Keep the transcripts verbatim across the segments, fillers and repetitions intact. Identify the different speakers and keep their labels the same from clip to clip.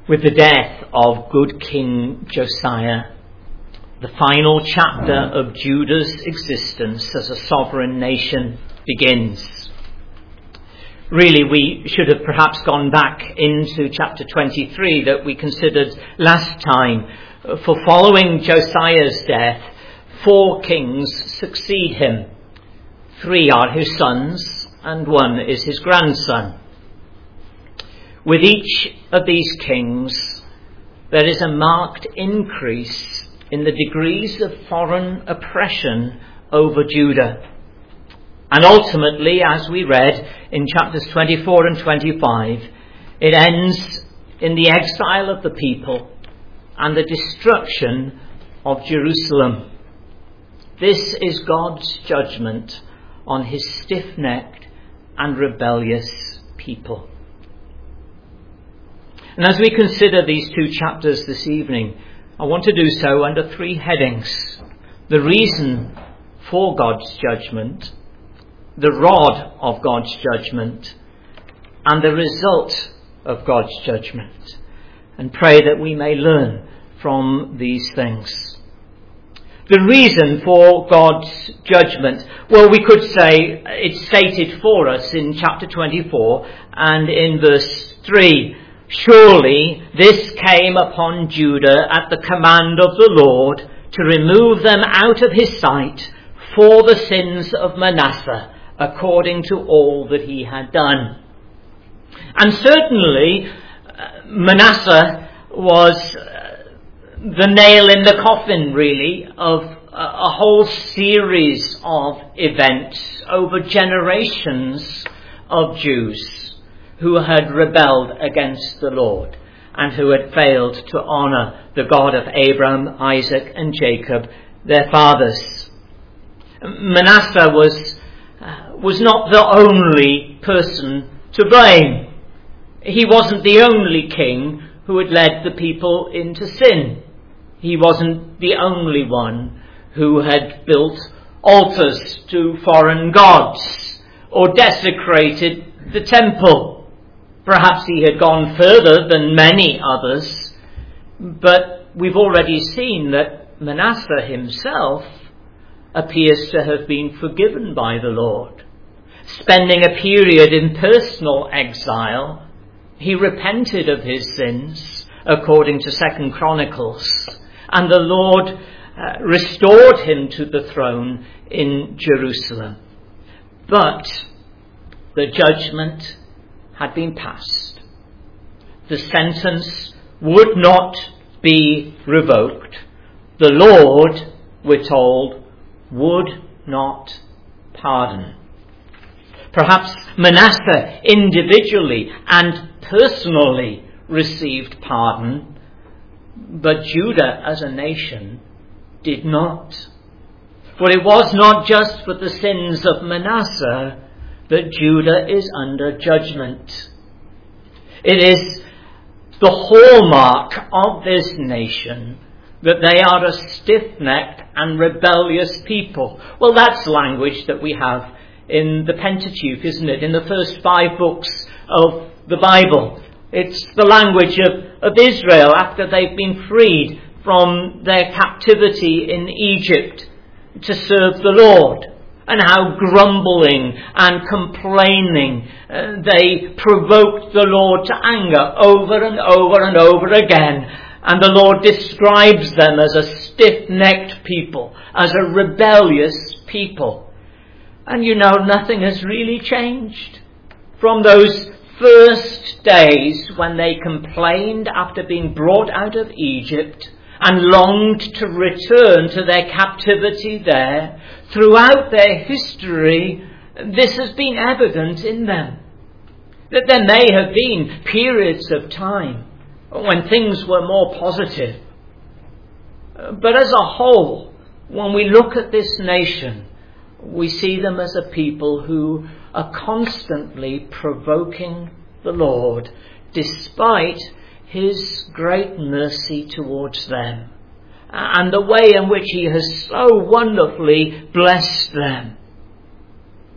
Speaker 1: With the death of good King Josiah, the final chapter of Judah's existence as a sovereign nation begins. Really, we should have perhaps gone back into chapter twenty-three that we considered last time. For following Josiah's death, four kings succeed him. Three are his sons, and one is his grandson. With each of these kings, there is a marked increase in the degrees of foreign oppression over Judah. And ultimately, as we read in chapters twenty-four and twenty-five, it ends in the exile of the people and the destruction of Jerusalem. This is God's judgment on his stiff-necked and rebellious people. And as we consider these two chapters this evening, I want to do so under three headings: the reason for God's judgment, the rod of God's judgment, and the result of God's judgment, and pray that we may learn from these things. The reason for God's judgment, well, we could say it's stated for us in chapter twenty-four and in verse three. Surely this came upon Judah at the command of the Lord to remove them out of his sight for the sins of Manasseh, according to all that he had done. And certainly Manasseh was the nail in the coffin, really, of a whole series of events over generations of Jews who had rebelled against the Lord and who had failed to honour the God of Abraham, Isaac and Jacob, their fathers. Manasseh was, uh, was not the only person to blame. He wasn't the only king who had led the people into sin. He wasn't the only one who had built altars to foreign gods or desecrated the temple. Perhaps he had gone further than many others, but we've already seen that Manasseh himself appears to have been forgiven by the Lord. Spending a period in personal exile, he repented of his sins, according to Second Chronicles, and the Lord uh, restored him to the throne in Jerusalem. But the judgment had been passed. The sentence would not be revoked. The Lord, we're told, would not pardon. Perhaps Manasseh individually and personally received pardon, but Judah as a nation did not. For it was not just for the sins of Manasseh that Judah is under judgment. It is the hallmark of this nation that they are a stiff-necked and rebellious people. Well, that's language that we have in the Pentateuch, isn't it? In the first five books of the Bible. It's the language of, of Israel after they've been freed from their captivity in Egypt to serve the Lord. And how grumbling and complaining uh, they provoked the Lord to anger over and over and over again. And the Lord describes them as a stiff-necked people, as a rebellious people. And you know, nothing has really changed from those first days when they complained after being brought out of Egypt and longed to return to their captivity there. Throughout their history, this has been evident in them. That there may have been periods of time when things were more positive. But as a whole, when we look at this nation, we see them as a people who are constantly provoking the Lord, despite his great mercy towards them and the way in which he has so wonderfully blessed them.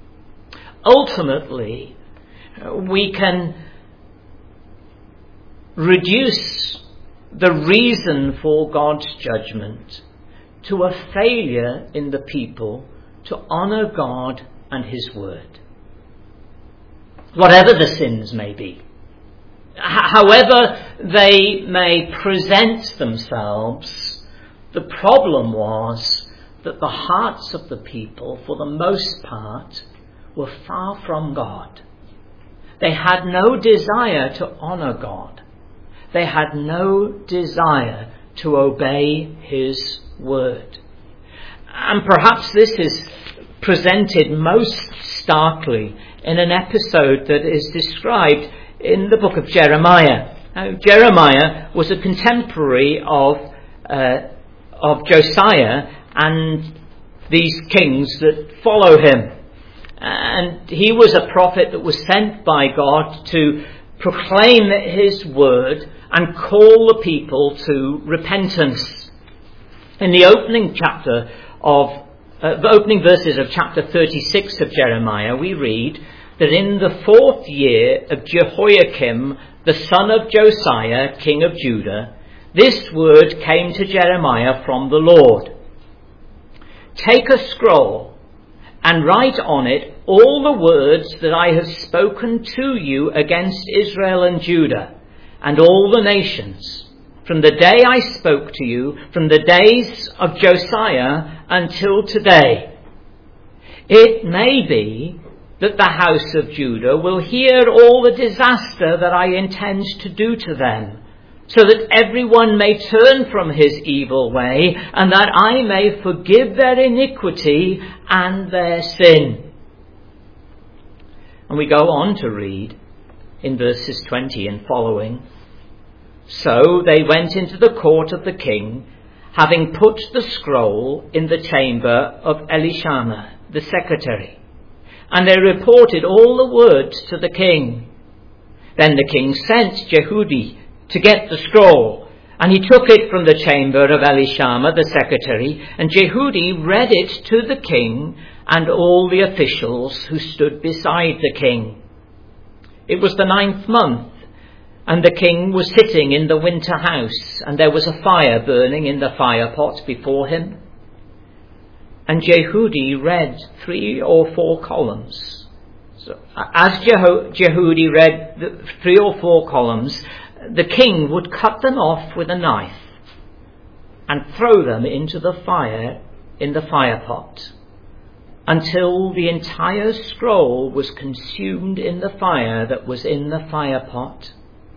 Speaker 1: Ultimately, we can reduce the reason for God's judgment to a failure in the people to honour God and his word. Whatever the sins may be, H- however they may present themselves, the problem was that the hearts of the people, for the most part, were far from God. They had no desire to honour God. They had no desire to obey his word. And perhaps this is presented most starkly in an episode that is described in the book of Jeremiah. Now, Jeremiah was a contemporary of uh, of Josiah and these kings that follow him. And he was a prophet that was sent by God to proclaim his word and call the people to repentance. In the opening chapter of, uh, the opening verses of chapter thirty-six of Jeremiah, we read that in the fourth year of Jehoiakim, the son of Josiah, king of Judah, this word came to Jeremiah from the Lord. Take a scroll and write on it all the words that I have spoken to you against Israel and Judah and all the nations, from the day I spoke to you, from the days of Josiah until today. It may be that the house of Judah will hear all the disaster that I intend to do to them, so that everyone may turn from his evil way, and that I may forgive their iniquity and their sin. And we go on to read in verses twenty and following. So they went into the court of the king, having put the scroll in the chamber of Elishama, the secretary. And they reported all the words to the king. Then the king sent Jehudi to get the scroll, and he took it from the chamber of Elishama, the secretary, and Jehudi read it to the king and all the officials who stood beside the king. It was the ninth month, and the king was sitting in the winter house, and there was a fire burning in the fire pot before him. And Jehudi read three or four columns. So as Jeho- Jehudi read the three or four columns, the king would cut them off with a knife and throw them into the fire in the fire pot until the entire scroll was consumed in the fire that was in the fire pot.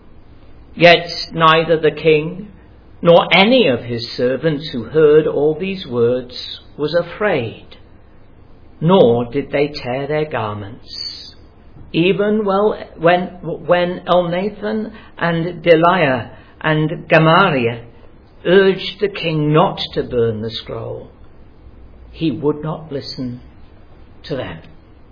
Speaker 1: Yet neither the king nor any of his servants who heard all these words was afraid, nor did they tear their garments. Even well, when, when Elnathan and Delaiah and Gamaliel urged the king not to burn the scroll, he would not listen to them.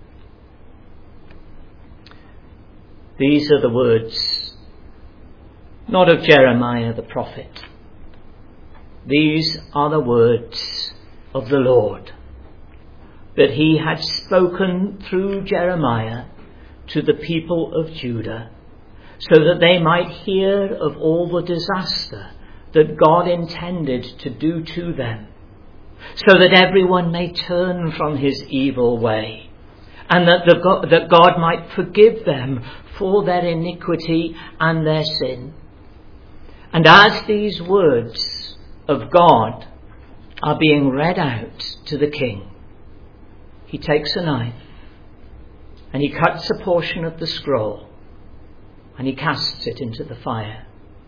Speaker 1: These are the words, not of Jeremiah the prophet. These are the words of the Lord that he had spoken through Jeremiah to the people of Judah, so that they might hear of all the disaster that God intended to do to them, so that everyone may turn from his evil way, and that, the God, that God might forgive them for their iniquity and their sin. And as these words of God are being read out to the king, he takes a knife and he cuts a portion of the scroll and he casts it into the fire.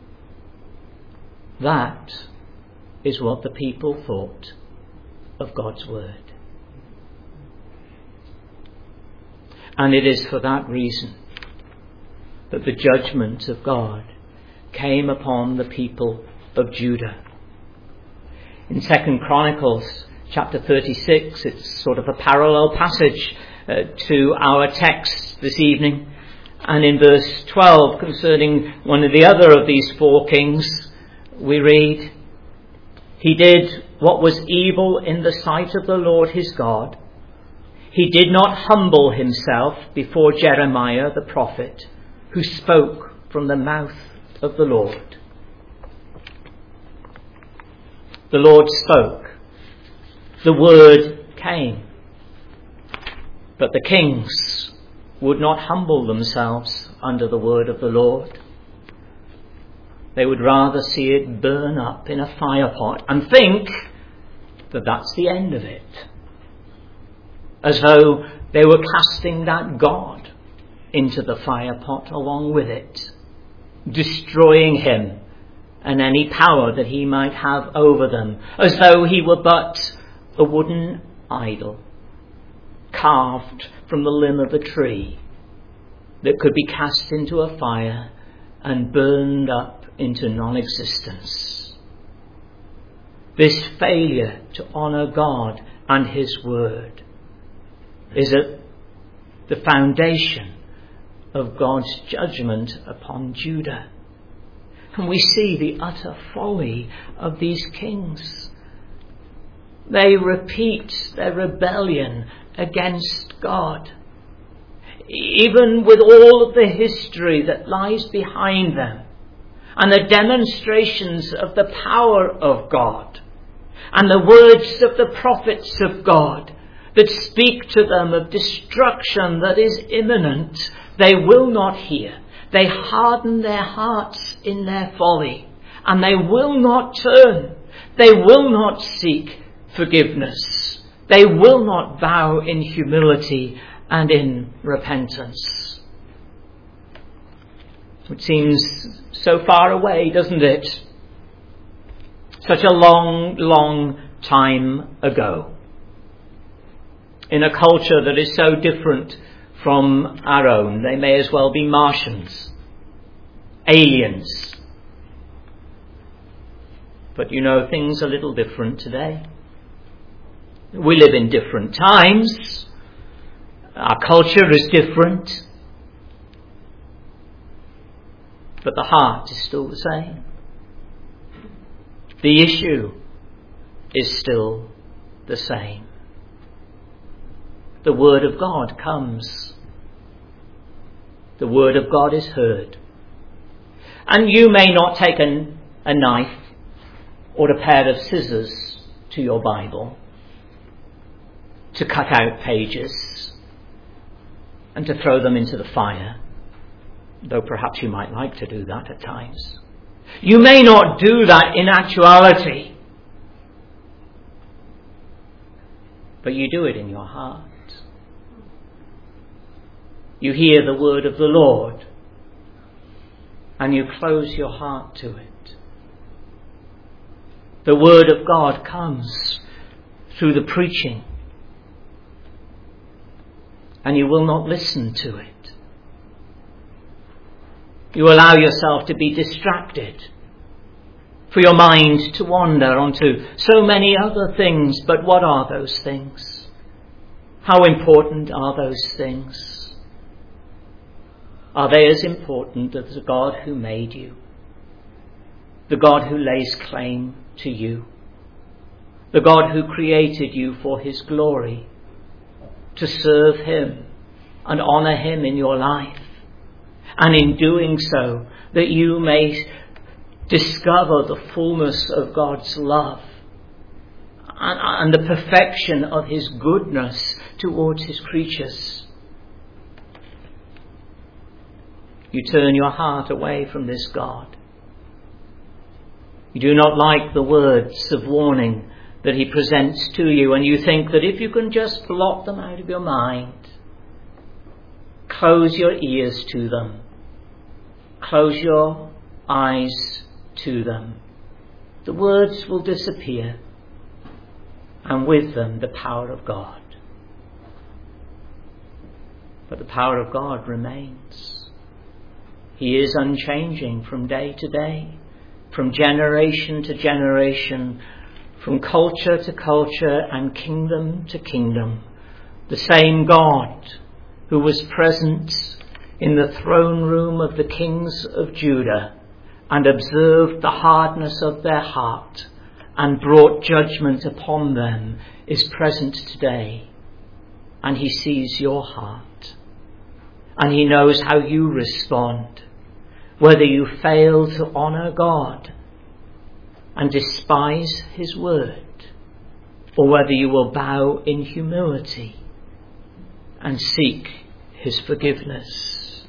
Speaker 1: That is what the people thought of God's word. And it is for that reason that the judgment of God came upon the people of Judah. In Second Chronicles chapter thirty-six, it's sort of a parallel passage uh, to our text this evening. And in verse twelve, concerning one of the other of these four kings, we read, "He did what was evil in the sight of the Lord his God. He did not humble himself before Jeremiah the prophet, who spoke from the mouth of the Lord. The Lord spoke. The word came. But the kings would not humble themselves under the word of the Lord. They would rather see it burn up in a fire pot and think that that's the end of it. As though they were casting that God into the fire pot along with it, destroying him and any power that he might have over them, as though he were but a wooden idol carved from the limb of a tree that could be cast into a fire and burned up into non-existence. This failure to honour God and his word is at the foundation of God's judgment upon Judah. And we see the utter folly of these kings. They repeat their rebellion against God, even with all of the history that lies behind them and the demonstrations of the power of God and the words of the prophets of God that speak to them of destruction that is imminent. They will not hear. They harden their hearts in their folly, and they will not turn. They will not seek forgiveness. They will not bow in humility and in repentance. It seems so far away, doesn't it? Such a long, long time ago. In a culture that is so different from our own. They may as well be Martians, aliens. But you know, things are a little different today. We live in different times. Our culture is different. But the heart is still the same. The issue is still the same. The word of God comes. The word of God is heard. And you may not take an, a knife or a pair of scissors to your Bible to cut out pages and to throw them into the fire, though perhaps you might like to do that at times. You may not do that in actuality, but you do it in your heart. You hear the word of the Lord and you close your heart to it. The word of God comes through the preaching and you will not listen to it. You allow yourself to be distracted, for your mind to wander onto so many other things. But what are those things? How important are those things? Are they as important as the God who made you? The God who lays claim to you? The God who created you for his glory, to serve him and honour him in your life, and in doing so that you may discover the fullness of God's love and, and the perfection of his goodness towards his creatures. You turn your heart away from this God. You do not like the words of warning that he presents to you, and you think that if you can just blot them out of your mind, close your ears to them, close your eyes to them, the words will disappear, and with them the power of God. But the power of God remains. He is unchanging from day to day, from generation to generation, from culture to culture and kingdom to kingdom. The same God who was present in the throne room of the kings of Judah and observed the hardness of their heart and brought judgment upon them is present today. And he sees your heart. And he knows how you respond. whether you fail to honour God and despise his word, or whether you will bow in humility and seek his forgiveness.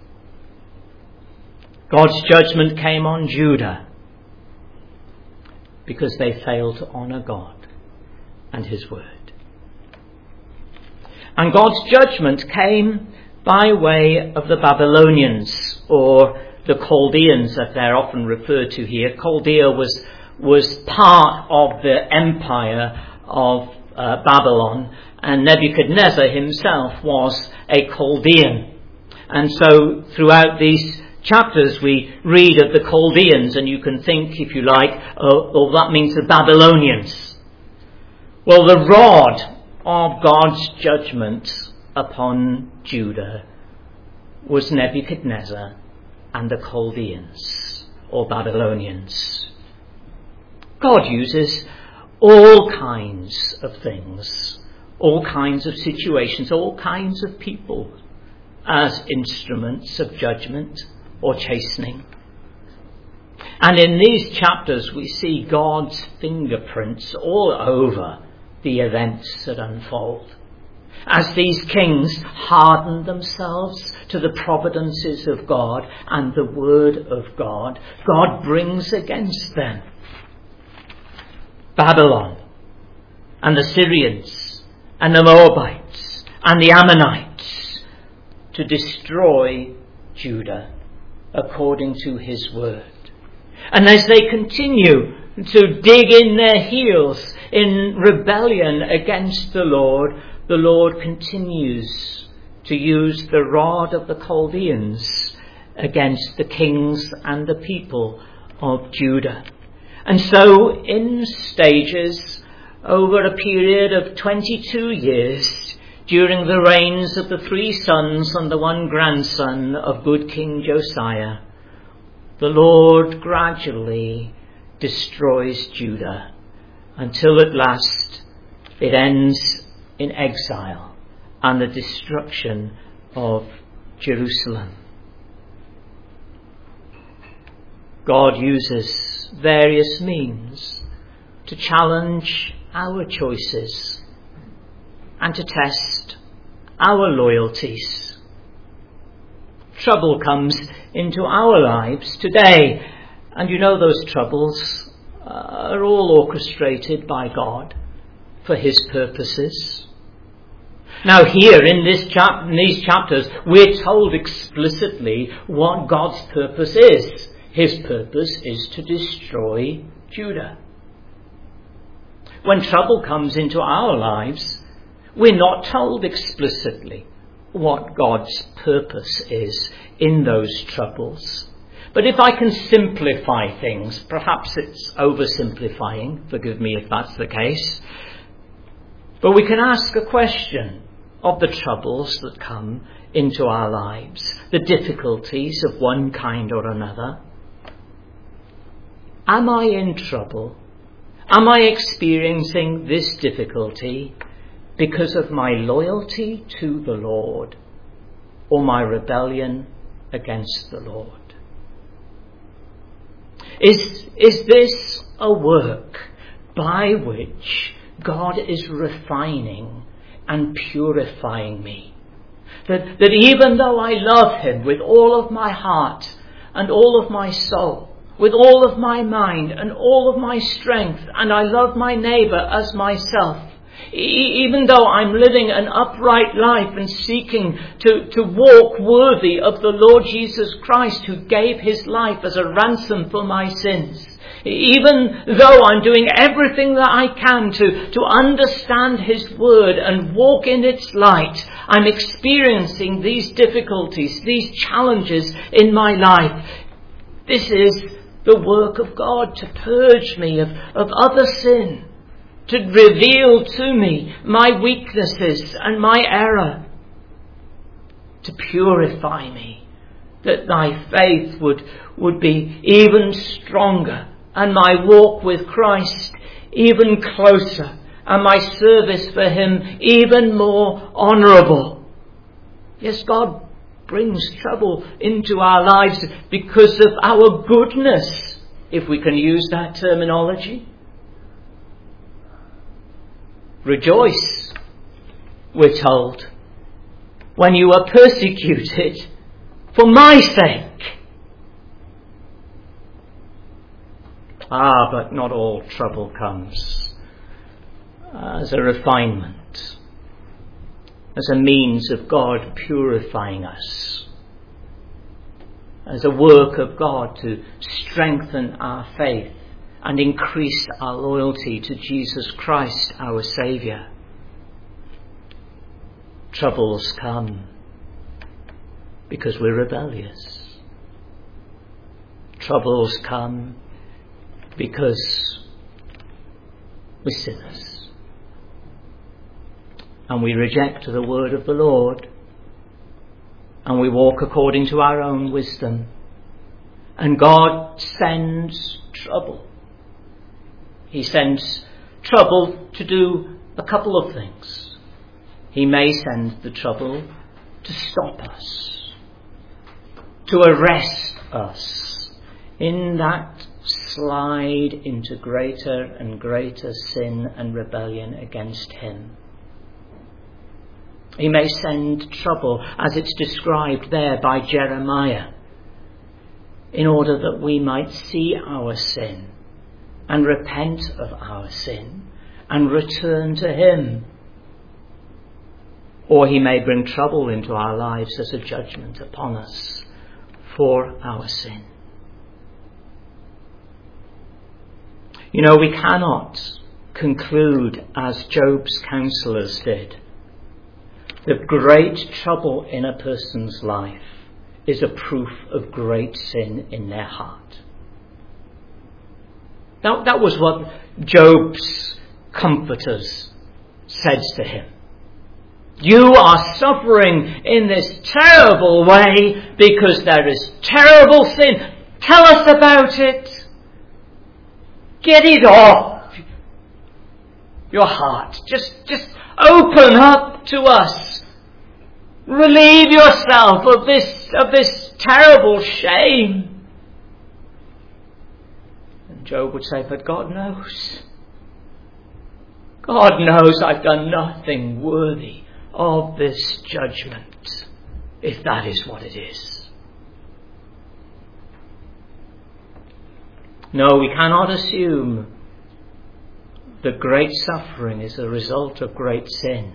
Speaker 1: God's judgment came on Judah because they failed to honour God and his word. And God's judgment came by way of the Babylonians, or the Chaldeans, as they're often referred to here. Chaldea was, was part of the empire of uh, Babylon, and Nebuchadnezzar himself was a Chaldean. And so throughout these chapters we read of the Chaldeans, and you can think, if you like, oh, oh that means the Babylonians. Well, the rod of God's judgment upon Judah was Nebuchadnezzar and the Chaldeans, or Babylonians. God uses all kinds of things, all kinds of situations, all kinds of people as instruments of judgment or chastening. And in these chapters we see God's fingerprints all over the events that unfold. As these kings harden themselves to the providences of God and the word of God, God brings against them Babylon and the Syrians and the Moabites and the Ammonites to destroy Judah according to his word. And as they continue to dig in their heels in rebellion against the Lord, the Lord continues to use the rod of the Chaldeans against the kings and the people of Judah. And so in stages, over a period of twenty-two years, during the reigns of the three sons and the one grandson of good King Josiah, the Lord gradually destroys Judah until at last it ends in exile and the destruction of Jerusalem. God uses various means to challenge our choices and to test our loyalties. Trouble comes into our lives today, and you know those troubles are all orchestrated by God for his purposes. Now here in this chap- in these chapters we're told explicitly what God's purpose is. His purpose is to destroy Judah. When trouble comes into our lives, we're not told explicitly what God's purpose is in those troubles. But if I can simplify things, perhaps it's oversimplifying, forgive me if that's the case, but we can ask a question of the troubles that come into our lives, the difficulties of one kind or another. Am I in trouble? Am I experiencing this difficulty because of my loyalty to the Lord or my rebellion against the Lord? Is, is this a work by which God is refining and purifying me? That, that even though I love him with all of my heart and all of my soul, with all of my mind and all of my strength, and I love my neighbour as myself, e- even though I'm living an upright life and seeking to, to walk worthy of the Lord Jesus Christ, who gave his life as a ransom for my sins, even though I'm doing everything that I can to, to understand his word and walk in its light, I'm experiencing these difficulties, these challenges in my life. This is the work of God to purge me of, of other sin, to reveal to me my weaknesses and my error, to purify me, that thy faith would, would be even stronger and my walk with Christ even closer and my service for him even more honourable. Yes, God brings trouble into our lives because of our goodness, if we can use that terminology. Rejoice, we're told, when you are persecuted for my sake. Ah, but not all trouble comes as a refinement, as a means of God purifying us, as a work of God to strengthen our faith and increase our loyalty to Jesus Christ, our Saviour. Troubles come because we're rebellious. Troubles come because we're sinners. And we reject the word of the Lord. And we walk according to our own wisdom. And God sends trouble. He sends trouble to do a couple of things. He may send the trouble to stop us, to arrest us in that slide into greater and greater sin and rebellion against him. He may send trouble, as it's described there by Jeremiah, in order that we might see our sin and repent of our sin and return to him. Or he may bring trouble into our lives as a judgment upon us for our sin. You know, we cannot conclude as Job's counselors did that great trouble in a person's life is a proof of great sin in their heart. Now, that was what Job's comforters said to him. You are suffering in this terrible way because there is terrible sin. Tell us about it. Get it off your heart. Just, just open up to us. Relieve yourself of this, of this terrible shame. And Job would say, but God knows. God knows I've done nothing worthy of this judgment, if that is what it is. No, we cannot assume that great suffering is a result of great sin.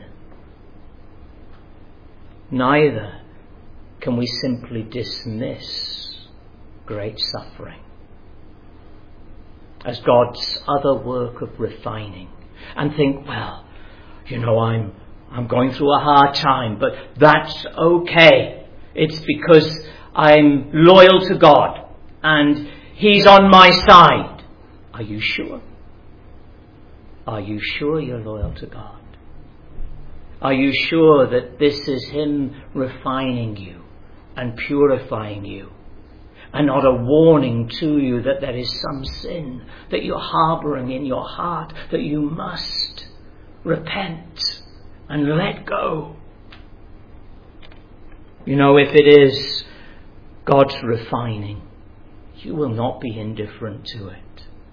Speaker 1: Neither can we simply dismiss great suffering as God's other work of refining and think, well, you know, I'm I'm going through a hard time, but that's okay. It's because I'm loyal to God and He's on my side. Are you sure? Are you sure you're loyal to God? Are you sure that this is Him refining you and purifying you, and not a warning to you that there is some sin that you're harbouring in your heart that you must repent and let go? You know, if it is God's refining, you will not be indifferent to it.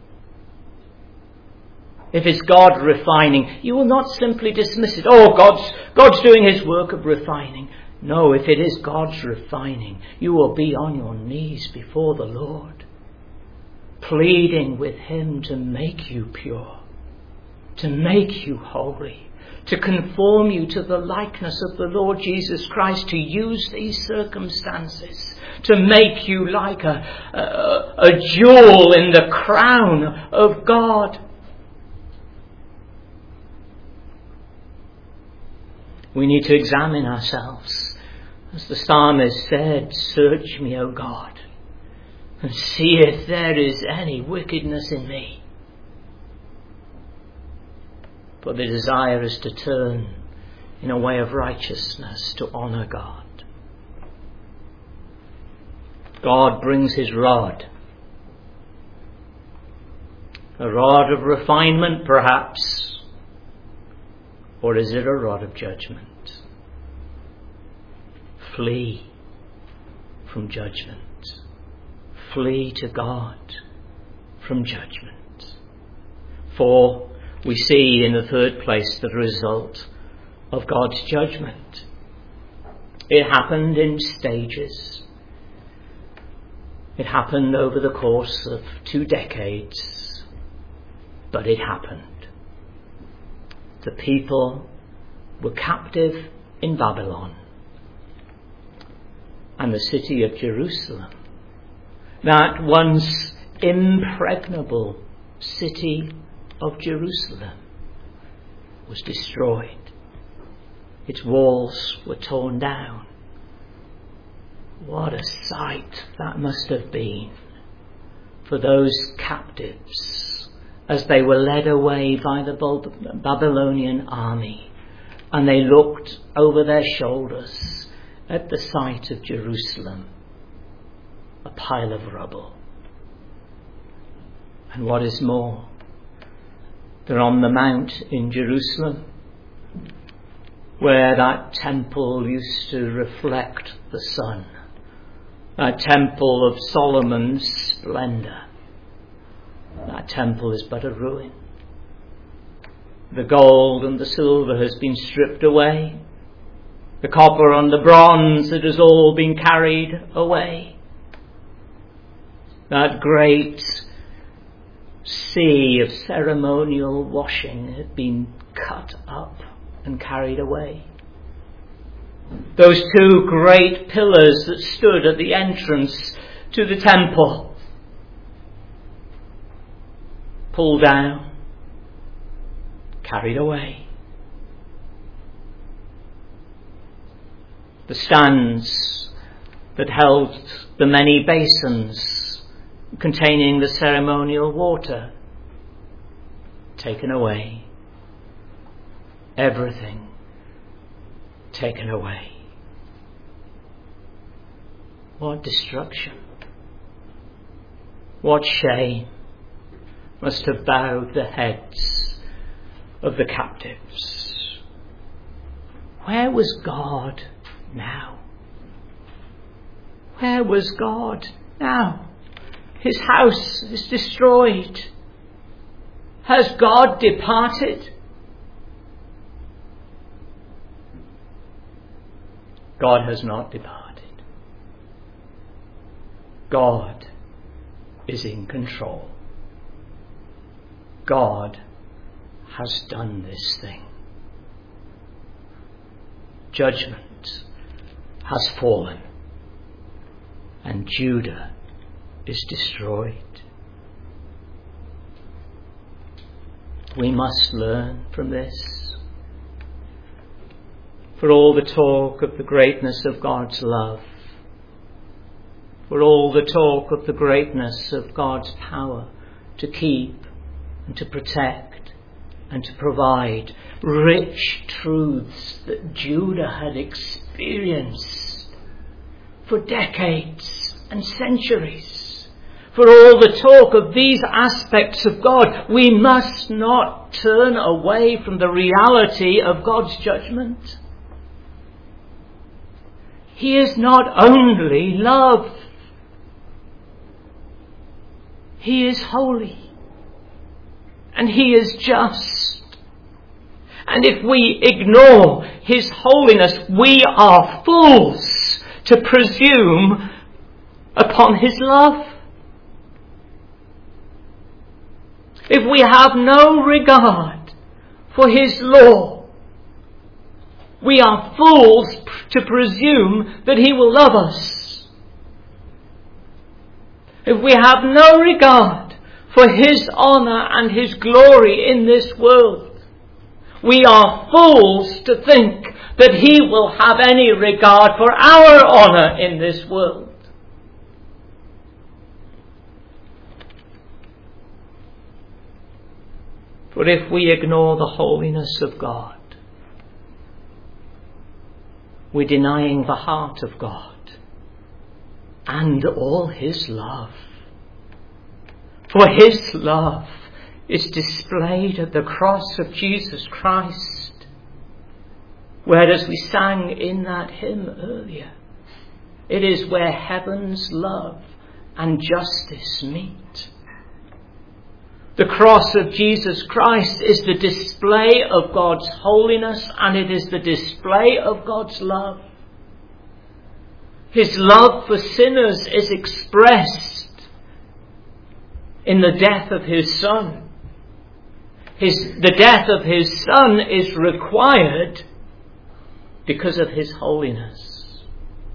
Speaker 1: If it's God refining, you will not simply dismiss it. Oh, God's, God's doing His work of refining. No, if it is God's refining, you will be on your knees before the Lord, pleading with Him to make you pure, to make you holy, to conform you to the likeness of the Lord Jesus Christ, to use these circumstances to make you like a, a, a jewel in the crown of God. We need to examine ourselves. As the psalmist said, search me, O God, and see if there is any wickedness in me. For the desire is to turn in a way of righteousness to honour God. God brings His rod. A rod of refinement, perhaps. Or is it a rod of judgment? Flee from judgment. Flee to God from judgment. For we see in the third place the result of God's judgment. It happened in stages. It happened over the course of two decades, but it happened. The people were captive in Babylon, and the city of Jerusalem, that once impregnable city of Jerusalem, was destroyed. Its walls were torn down. What a sight that must have been for those captives as they were led away by the Babylonian army, and they looked over their shoulders at the sight of Jerusalem, a pile of rubble. And what is more, they're on the mount in Jerusalem, where that temple used to reflect the sun, that temple of Solomon's splendour. That temple is but a ruin. The gold and the silver has been stripped away. The copper and the bronze, it has all been carried away. That great sea of ceremonial washing had been cut up and carried away. Those two great pillars that stood at the entrance to the temple, pulled down, carried away. The stands that held the many basins containing the ceremonial water, taken away. Everything taken away. What destruction. What shame must have bowed the heads of the captives. Where was God now? Where was God now? His house is destroyed. Has God departed? God has not departed. God is in control. God has done this thing. Judgment has fallen, and Judah is destroyed. We must learn from this. For all the talk of the greatness of God's love, for all the talk of the greatness of God's power to keep and to protect and to provide rich truths that Judah had experienced for decades and centuries, for all the talk of these aspects of God, we must not turn away from the reality of God's judgment. He is not only love. He is holy. And He is just. And if we ignore His holiness, we are fools to presume upon His love. If we have no regard for His law, we are fools to presume that He will love us. If we have no regard for His honour and His glory in this world, we are fools to think that He will have any regard for our honour in this world. For if we ignore the holiness of God, we're denying the heart of God and all His love. For His love is displayed at the cross of Jesus Christ, where, as we sang in that hymn earlier, It is where heaven's love and justice meet. The cross of Jesus Christ is the display of God's holiness, and it is the display of God's love. His love for sinners is expressed in the death of his Son. His, the death of his Son is required because of his holiness.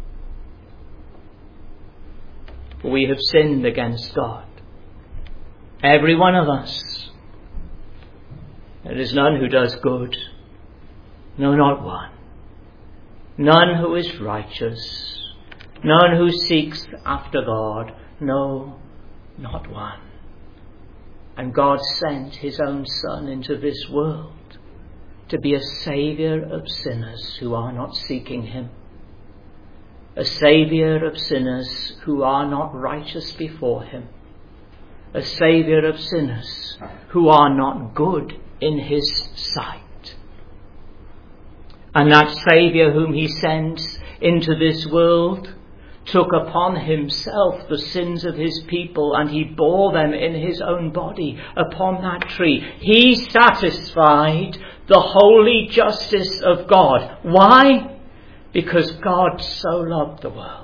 Speaker 1: For we have sinned against God. Every one of us. There is none who does good. No, not one. None who is righteous. None who seeks after God. No, not one. And God sent his own Son into this world to be a saviour of sinners who are not seeking him. A saviour of sinners who are not righteous before him. A saviour of sinners who are not good in his sight. And that Saviour whom he sends into this world took upon himself the sins of his people, and he bore them in his own body upon that tree. He satisfied the holy justice of God. Why? Because God so loved the world.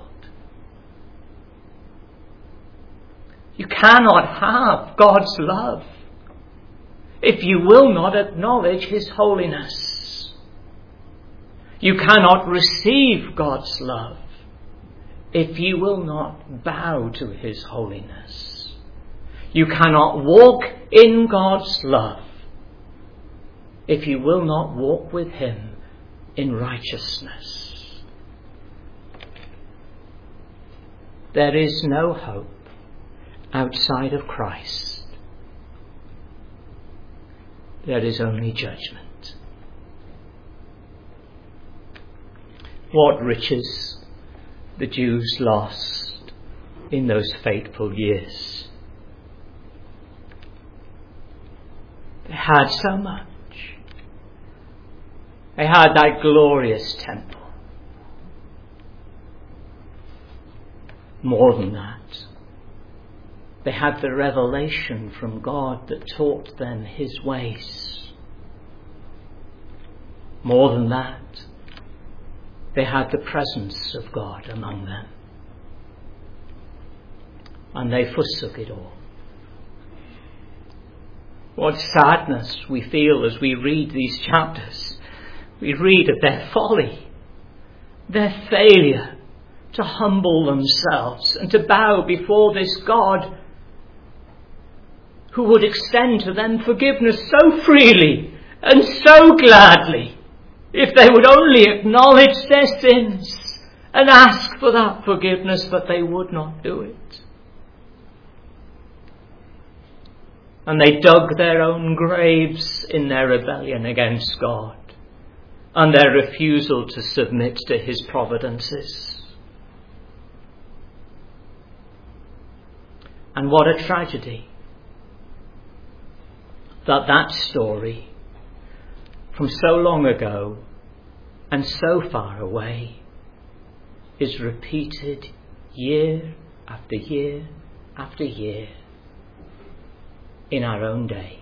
Speaker 1: You cannot have God's love if you will not acknowledge his holiness. You cannot receive God's love if you will not bow to his holiness. You cannot walk in God's love if you will not walk with him in righteousness. There is no hope outside of Christ. There is only judgment. What riches the Jews lost in those fateful years. They had so much. They had that glorious temple. More than that, they had the revelation from God that taught them his ways. More than that, they had the presence of God among them. And they forsook it all. What sadness we feel as we read these chapters. We read of their folly, their failure to humble themselves and to bow before this God who would extend to them forgiveness so freely and so gladly if they would only acknowledge their sins and ask for that forgiveness, but they would not do it. And they dug their own graves in their rebellion against God and their refusal to submit to his providences. And what a tragedy that that story from so long ago and so far away is repeated year after year after year in our own day,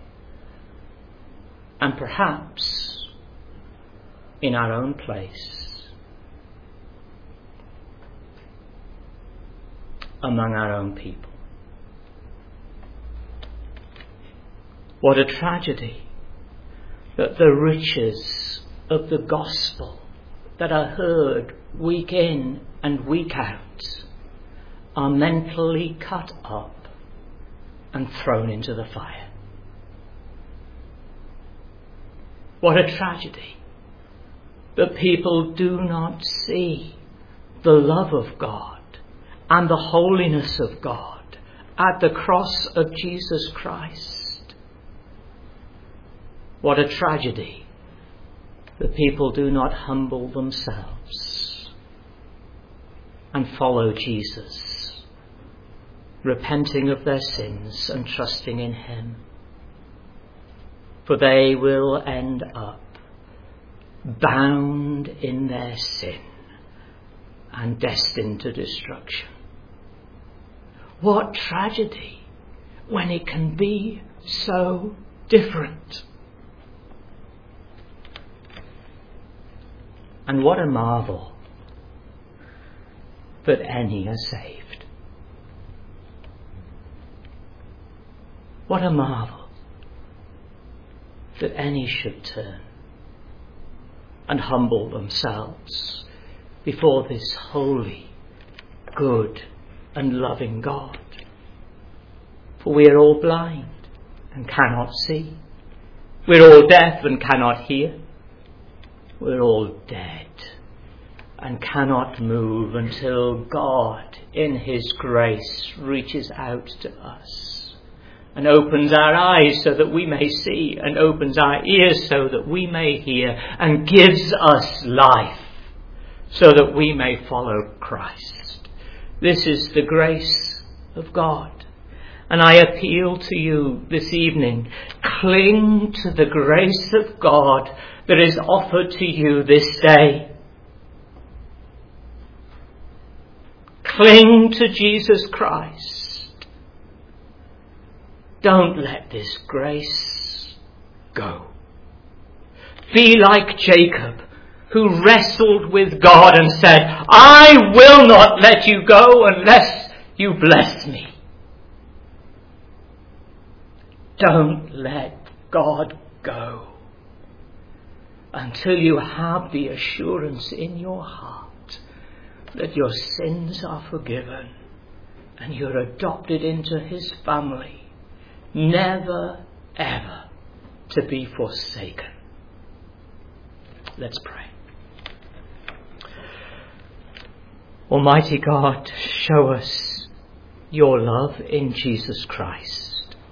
Speaker 1: and perhaps in our own place, among our own people. What a tragedy that the riches of the gospel that are heard week in and week out are mentally cut up and thrown into the fire. What a tragedy that people do not see the love of God and the holiness of God at the cross of Jesus Christ. What a tragedy that people do not humble themselves and follow Jesus, repenting of their sins and trusting in him. For they will end up bound in their sin and destined to destruction. What tragedy when it can be so different. And what a marvel that any are saved. What a marvel that any should turn and humble themselves before this holy, good and loving God. For we are all blind and cannot see. We're all deaf and cannot hear. We're all dead and cannot move until God in his grace reaches out to us and opens our eyes so that we may see, and opens our ears so that we may hear, and gives us life so that we may follow Christ. This is the grace of God. And I appeal to you this evening, cling to the grace of God that is offered to you this day. Cling to Jesus Christ. Don't let this grace go. Be like Jacob, who wrestled with God and said, I will not let you go unless you bless me. Don't let God go until you have the assurance in your heart that your sins are forgiven and you're adopted into his family, never ever to be forsaken. Let's pray. Almighty God, show us your love in Jesus Christ.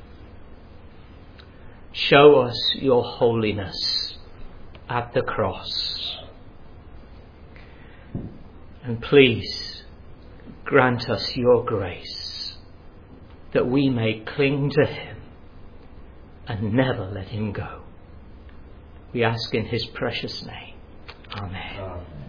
Speaker 1: Show us your holiness at the cross. And please grant us your grace that we may cling to him and never let him go. We ask in his precious name. Amen. Amen.